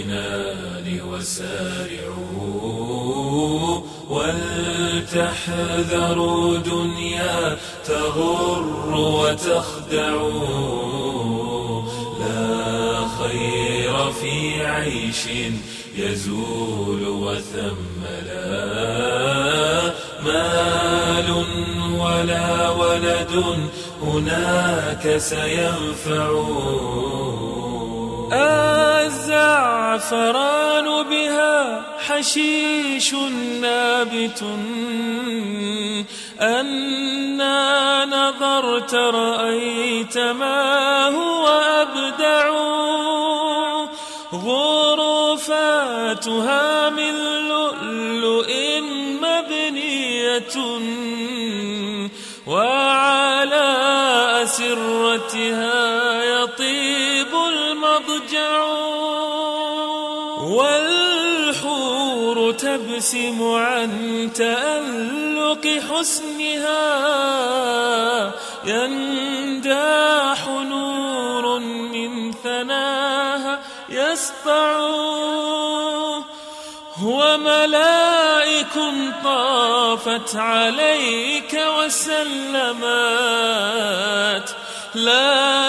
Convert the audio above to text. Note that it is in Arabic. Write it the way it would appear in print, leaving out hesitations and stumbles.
الجنان وسارعوا ولتحذروا دنيا تغر وتخدع لا خير في عيش يزول وثم لا مال ولا ولد هناك سينفع الزعفران بها حشيش نابت أنا نظرت رأيت ما هو أبدع غرفاتها من لؤلؤ مبنية وعلى أسرتها يطيب المضجع والحور تبسم عن تألق حسنها ينداح نور من ثناها يسطع وملائك طافت عليك وسلمت لا